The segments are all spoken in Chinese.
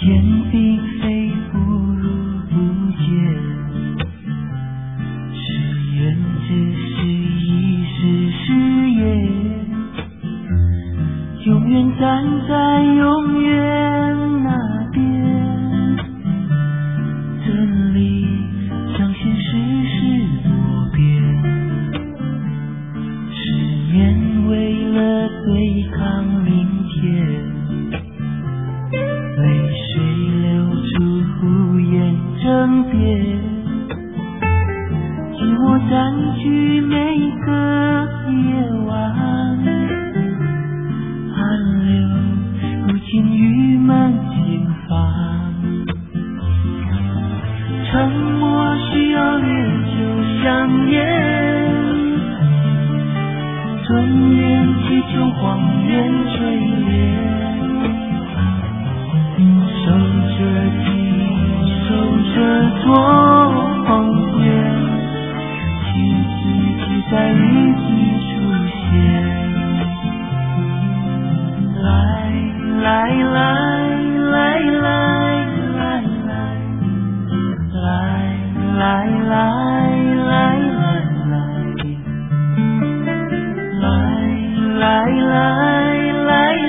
见并非不如不见，是缘只是一时誓言，永远站在永远那边，真理相信世事多变，誓言为了对抗明天，泪水流出胡言争辩，寂寞占据每个夜晚，寒流如今郁闷心房，沉默需要烈酒香烟，尊严祈求谎言垂怜，守着记忆，守着昨天，情绪只在日记出现。来来来来来来来来来来来来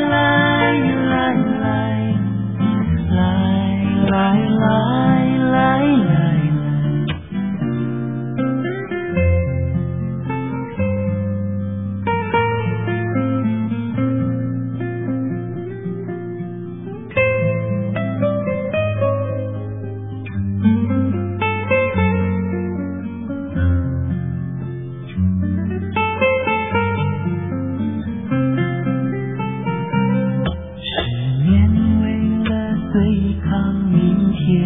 对抗明天，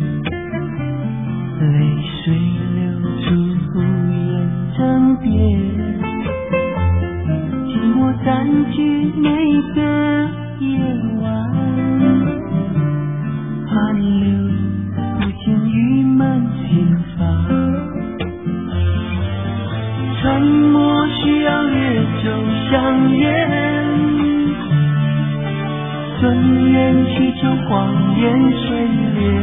泪水流出胡言争辩，寂寞占据每个夜晚，寒流不见郁闷心房，沉默需要烈酒香烟，尊严祈求谎言水莲，